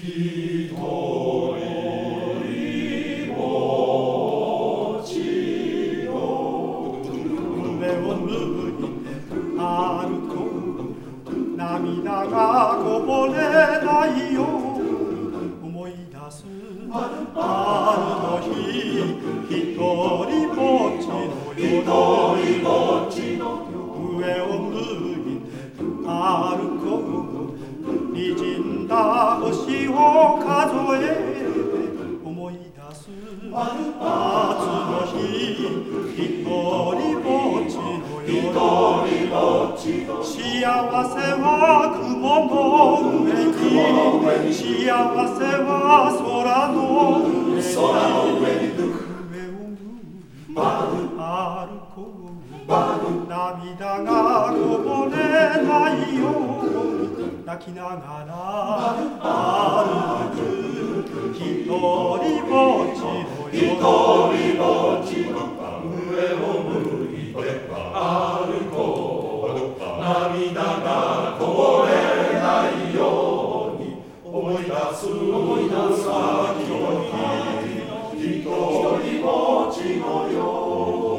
涙がこぼれないよ思い出すあの日一人ぼっちの夜上を向いて歩こう滲んだ星を数え思い出す夏の日一人ぼっちの夜幸せは雲の上に幸せは空の上に上を向いて歩こう涙がこぼれないように泣きながら歩く一人ぼっちの夜上を向いて歩こう涙がこぼれないように思い出す先の日一人ぼっちの夜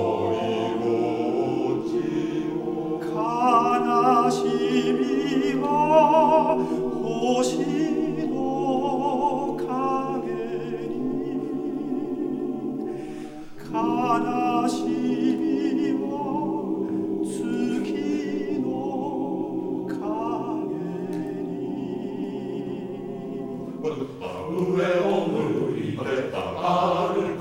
悲しみは星の影に悲しみは月の影に上を向いて歩